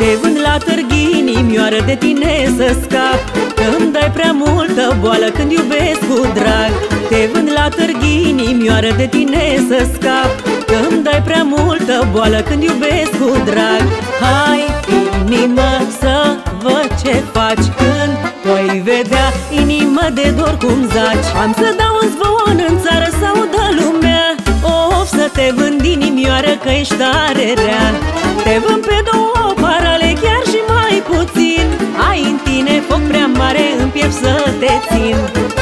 Te vând la târg inimioară, de tine să scap, că-mi dai prea multă boală când iubesc cu drag. Te vând la târg inimioară, de tine să scap, că-mi dai prea multă boală când iubesc cu drag. Hai, inimă, să văd ce faci când voi vedea, inimă de dor cum zaci. Am să dau un zvon în țară să audă lumea, of, să te vând inimioară că ești tare rea. Te vând pe două parale, chiar și mai puțin, ai în tine foc prea mare, în piept să te țin.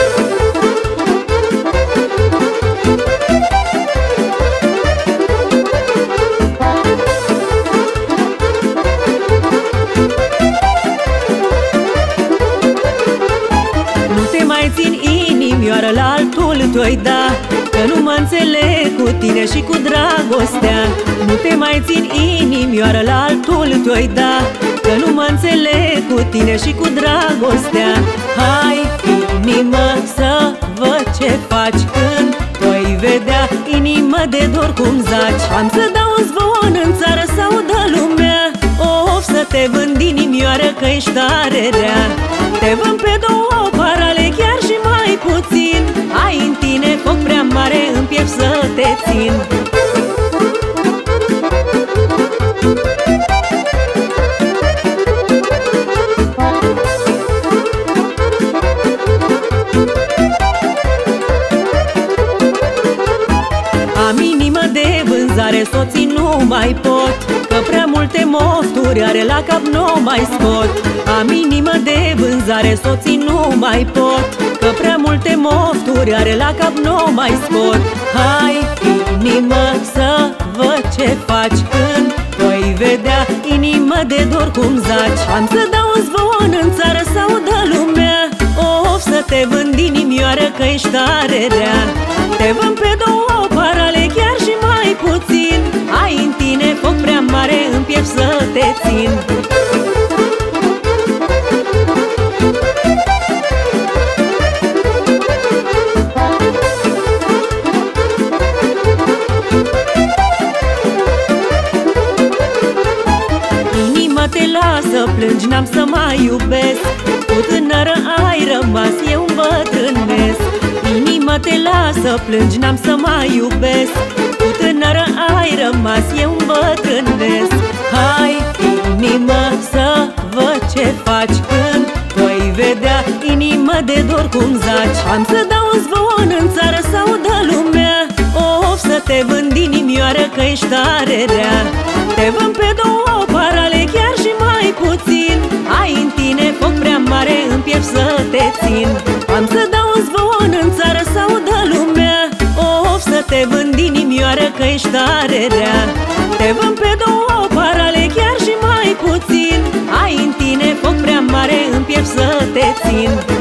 Nu te mai țin inimioară, la altul tu-i da, că nu mă înțeleg cu tine și cu dragostea. Nu te mai țin inimioară, la altul tu-i da, că nu mă înțeleg cu tine și cu dragostea. Hai, inimă, să văd ce faci când voi vedea, inimă de dor cum zaci. Am să dau un zvon în țară să audă lumea, of, să te vând inimioară că ești tare rea. Te vând pe două parale, chiar și mai puțin, ai în tine foc prea mare, în piept să te țin. Am inimă de vânzare, soții nu mai pot, că prea multe mofturi are, la cap nu mai scot. Am inimă de vânzare, soții nu mai pot, că prea multe mofturi are, la cap nu mai scot. Hai, inimă, să văd ce faci când voi vedea, inimă de dor cum zaci. Am să dau un zvon în țară să audă lumea, of, să te vând inimioară că ești tare rea. Te vând pe două parale, chiar și mai puțin, ai în tine foc prea mare, în piept să te țin. Inima te lasă, plângi, n-am să mai iubesc, cu tânără ai rămas, eu îmbătrânesc. Inima te lasă, plângi, n-am să mai iubesc, cu tânără ai rămas, eu îmbătrânesc. Hai, inimă, să văd ce faci când voi vedea, inimă de dor cum zaci. Am să dau un zvon în țară să audă lumea, of, să te vând inimioară că ești tare rea. Te vând pe două parale, chiar și mai puțin, ai în tine foc prea mare, în piept să te țin. Am să dau un zvon în țară să audă lumea, of, să te vând inimioară că ești tare rea. Te vând pe două parale, chiar și mai puțin, ai în tine foc prea mare, în piept să te țin.